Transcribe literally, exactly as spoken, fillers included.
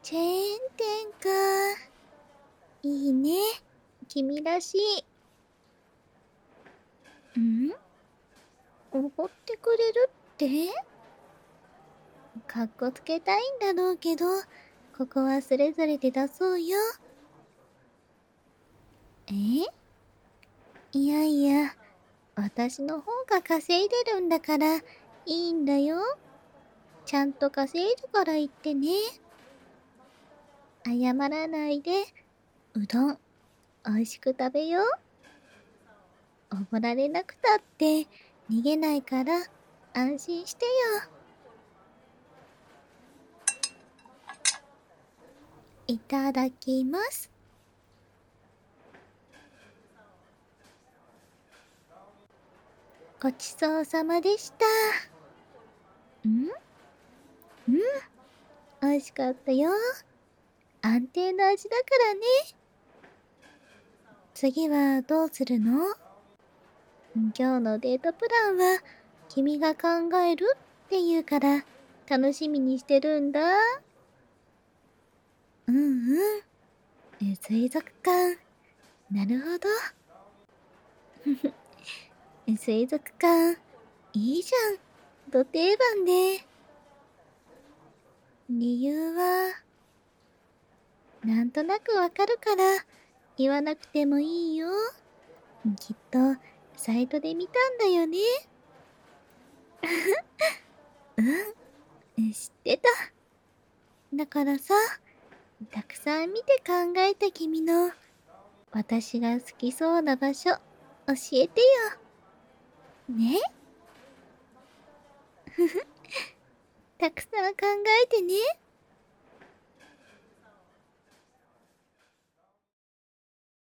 チェーン店か。いいね。君らしい。ん？おごってくれるって？かっこつけたいんだろうけど、ここはそれぞれで出そうよ。え？いやいや、私の方が稼いでるんだからいいんだよ。ちゃんと稼いでから言ってね。謝らないで、うどん、美味しく食べよう。おごられなくたって逃げないから安心してよ。いただきます。ごちそうさまでした。ん？うん、美味しかったよ。安定の味だからね。次はどうするの？今日のデートプランは君が考えるって言うから楽しみにしてるんだ。うんうん。え水族館。なるほど。水族館、いいじゃん。ど定番で。理由は、なんとなくわかるから言わなくてもいいよ。きっとサイトで見たんだよね。うん、知ってた。だからさ、たくさん見て考えた君の私が好きそうな場所教えてよ。ね。ふふ、たくさん考えてね。